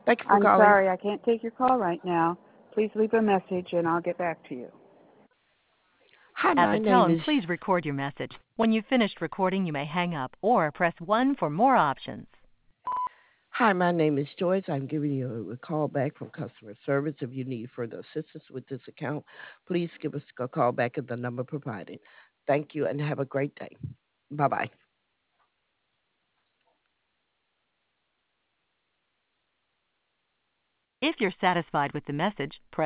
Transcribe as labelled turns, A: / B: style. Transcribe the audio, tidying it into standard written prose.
A: Thank you for
B: I'm
A: calling.
B: sorry, I can't take your call right now. Please leave a message and I'll get back to you.
A: Hi,
C: At
A: my
C: the
A: name
C: tone,
A: is.
C: please record your message. When you've finished recording, you may hang up or press 1 for more options.
A: Hi, my name is Joyce. I'm giving you a call back from customer service. If you need further assistance with this account, please give us a call back at the number provided. Thank you and have a great day. Bye bye.
C: If you're satisfied with the message, press